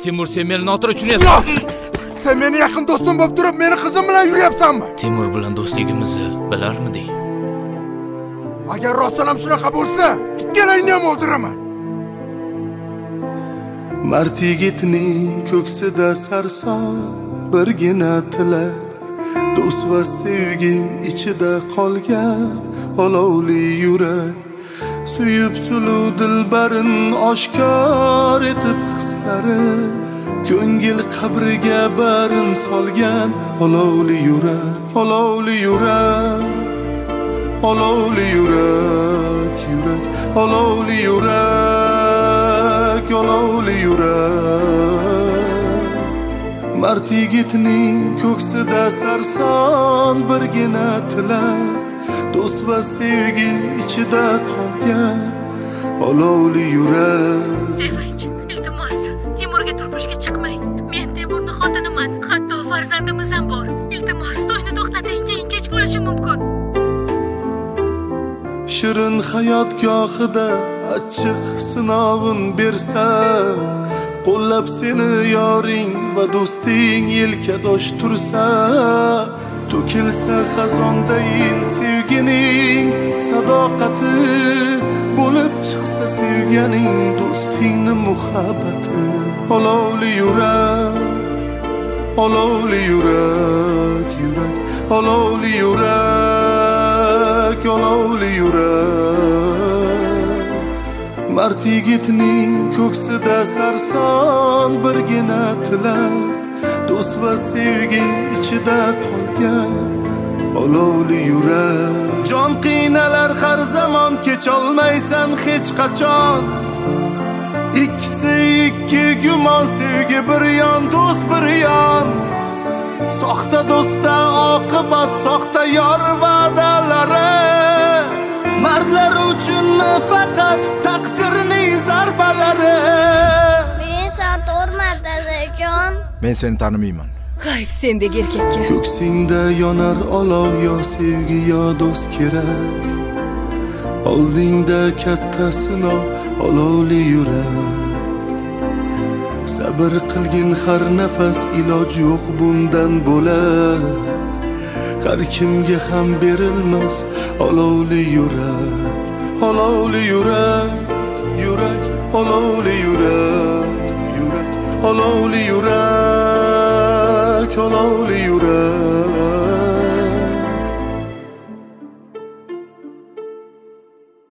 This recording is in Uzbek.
Timur, sen meni noto'g'ri tushunyapsan. Sen meni yaqin do'stim bo'lib turib, meni qizim bilan yuryapsanmi? Timur bilan do'stligimizni bilarmiding? Agar rostdan ham shunaqa bo'lsa, ikkalangni ham o'ldiraman. Mard yigitning ko'ksida sarson birgina tilak, do'st va sevgi ichida qolgan olovli yurak. Suyib suluv dilbarin oshkor etib hislari, ko'ngil qabriga barin solgan olovli yurak, olovli yurak, olovli yurak, yurak, olovli yurak, olovli yurak. Mard yigitning ko'ksida sarson birgina tilak, do'st va sevgi ichida qolgan olovli yurak. Sevinch, iltimos, Timurga turmushga chiqmang. Men Timurning xotiniman, hatto farzandimiz ham bor. Iltimos, to'yni to'xtating, keyin kech bo'lishi mumkin. Shirin hayot gohida achchiq sinovin bersa, qo'llab seni yoring va do'sting yelkadosh tursa, to'kilsa xazondayin sevgining sadoqati, bo'lib chiqsa sevganing do'stingni muhabbati. Olovli yurak, olovli yurak, yurak, olovli yurak, olovli yurak. Mard yigitning ko'ksida sarson birgina tilak, do'st va sevgi ichida qolgan olovli yurak. Jon qiynalar har zamon, kecholmaysan hech qachon. Ikkisi ikki gumon, sevgi bir yon, do'st bir yon. Soxta do'stda oqibat, soxta yor va'dalari. Mardlar uchunmi faqat taqdirning zarbalari. Men Sartorman dadajon. Men seni tanimayman. Hayf sendek erkakka. Ko'ksingda yonar olov, yo sevgi yo do'st kerak. Oldingda katta sinov, olovli yurak. Sabr qilgin har nafas, iloj yo'q bundan bo'lar. Har kimga ham berilmas olovli yurak, olovli yurak, yurak, olovli yurak, yurak, olovli yurak, olovli yurak.